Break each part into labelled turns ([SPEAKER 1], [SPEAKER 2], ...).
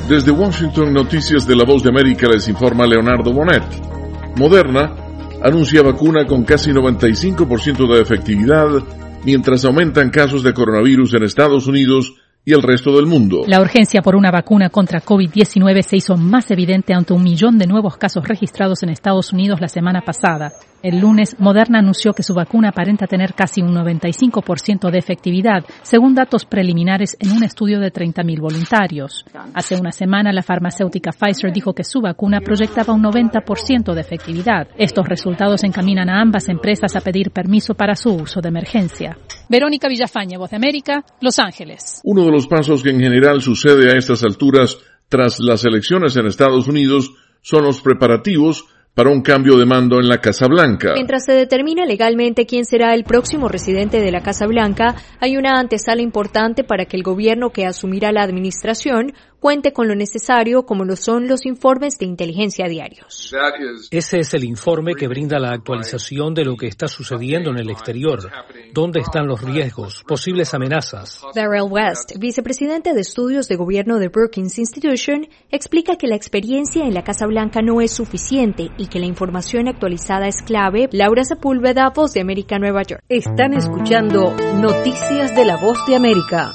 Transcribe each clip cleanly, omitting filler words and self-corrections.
[SPEAKER 1] Desde Washington, Noticias de la Voz de América, les informa Leonardo Bonet. Moderna anuncia vacuna con casi 95% de efectividad, mientras aumentan casos de coronavirus en Estados Unidos y el resto del mundo.
[SPEAKER 2] La urgencia por una vacuna contra COVID-19 se hizo más evidente ante 1 millón de nuevos casos registrados en Estados Unidos la semana pasada. El lunes, Moderna anunció que su vacuna aparenta tener casi un 95% de efectividad, según datos preliminares en un estudio de 30.000 voluntarios. Hace una semana, la farmacéutica Pfizer dijo que su vacuna proyectaba un 90% de efectividad. Estos resultados encaminan a ambas empresas a pedir permiso para su uso de emergencia. Verónica Villafañe, Voz de América, Los Ángeles.
[SPEAKER 1] Uno de los pasos que en general sucede a estas alturas tras las elecciones en Estados Unidos son los preparativos para un cambio de mando en la Casa Blanca.
[SPEAKER 3] Mientras se determina legalmente quién será el próximo residente de la Casa Blanca, hay una antesala importante para que el gobierno que asumirá la administración cuente con lo necesario, como lo son los informes de inteligencia diarios.
[SPEAKER 4] Ese es el informe que brinda la actualización de lo que está sucediendo en el exterior, dónde están los riesgos, posibles amenazas.
[SPEAKER 3] Darrell West, vicepresidente de estudios de gobierno de Brookings Institution, explica que la experiencia en la Casa Blanca no es suficiente y que la información actualizada es clave. Laura Sepúlveda, Voz de América, Nueva York.
[SPEAKER 5] Están escuchando Noticias de la Voz de América.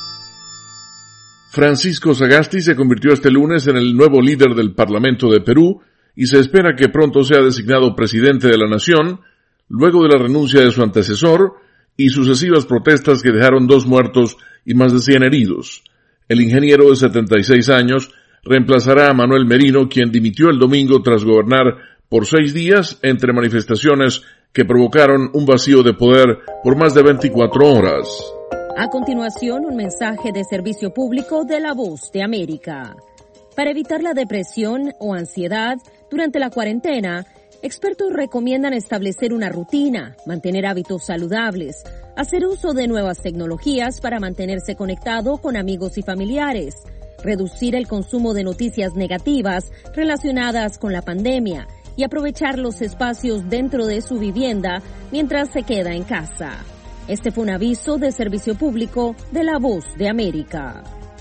[SPEAKER 1] Francisco Sagasti se convirtió este lunes en el nuevo líder del Parlamento de Perú y se espera que pronto sea designado presidente de la nación, luego de la renuncia de su antecesor y sucesivas protestas que dejaron 2 muertos y más de 100 heridos. El ingeniero de 76 años reemplazará a Manuel Merino, quien dimitió el domingo tras gobernar por 6 días entre manifestaciones que provocaron un vacío de poder por más de 24 horas.
[SPEAKER 6] A continuación, un mensaje de servicio público de La Voz de América. Para evitar la depresión o ansiedad durante la cuarentena, expertos recomiendan establecer una rutina, mantener hábitos saludables, hacer uso de nuevas tecnologías para mantenerse conectado con amigos y familiares, reducir el consumo de noticias negativas relacionadas con la pandemia y aprovechar los espacios dentro de su vivienda mientras se queda en casa. Este fue un aviso de servicio público de La Voz de América.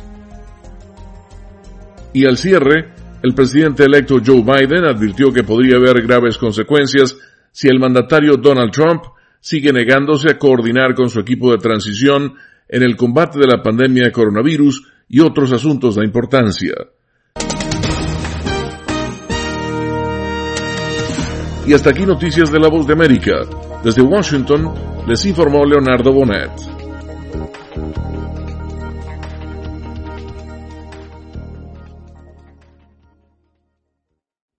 [SPEAKER 1] Y al cierre, el presidente electo Joe Biden advirtió que podría haber graves consecuencias si el mandatario Donald Trump sigue negándose a coordinar con su equipo de transición en el combate de la pandemia de coronavirus y otros asuntos de importancia. Y hasta aquí Noticias de La Voz de América. Desde Washington, les informó Leonardo Bonet.